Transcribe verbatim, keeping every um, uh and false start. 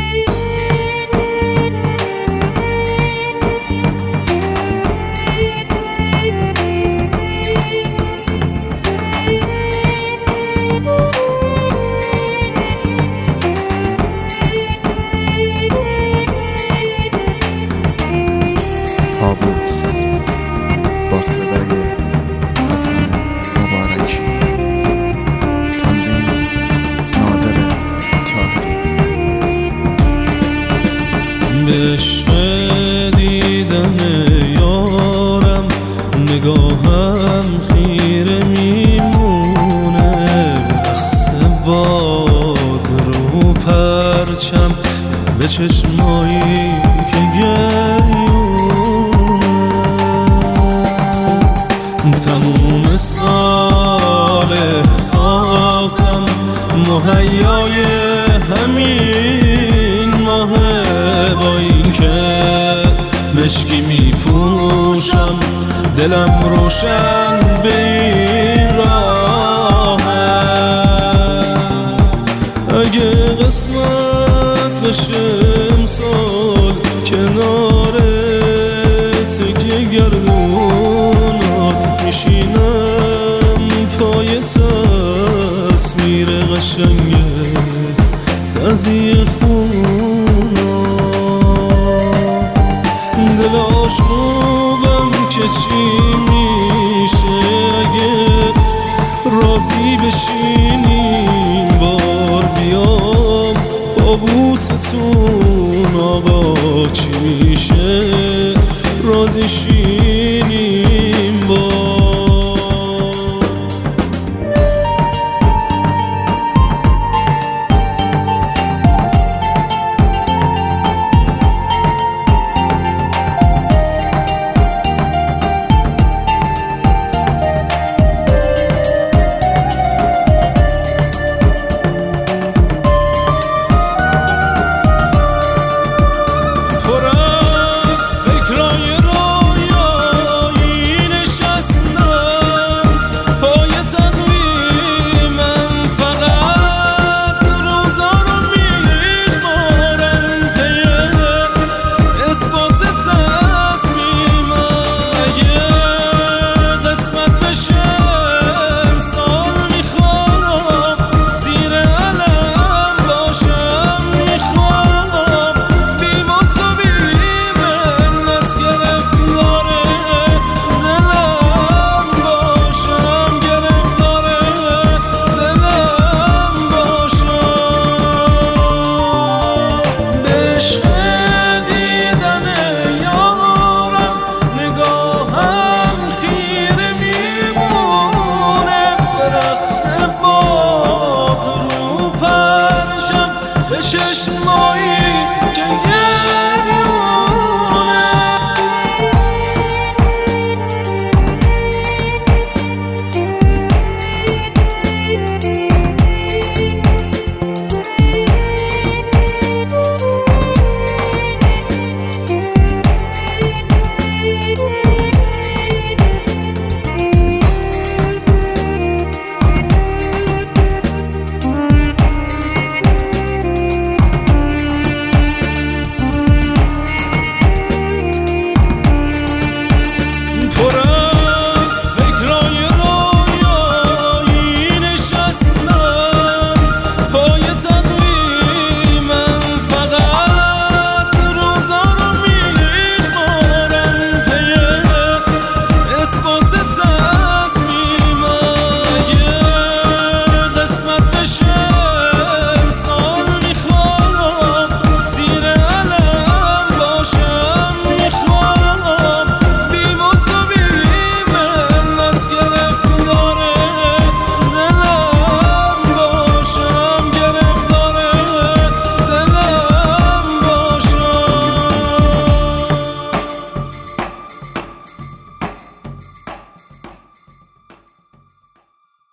طاووس با صدای حسن مبارکی، تنظیم نادر طاهری. به عشق دیدن یارم نگاهم خیره میمونه، به رقص باد رو پرچم به چشمایی که گریونه. تموم سال احساسم مهیای همین ماهه، با این که مشکی می پوشم دلم روشن به این راهه. اگه قسمت بشه امسال کنارت که گردونات میشینم پای تصویر قشنگه تزیه خونات. دل آشوبم که چی میشه اگه راضی بشینیم بار بیام طاووستون. آقا چی میشه راضی شینیم بار. چشمایی که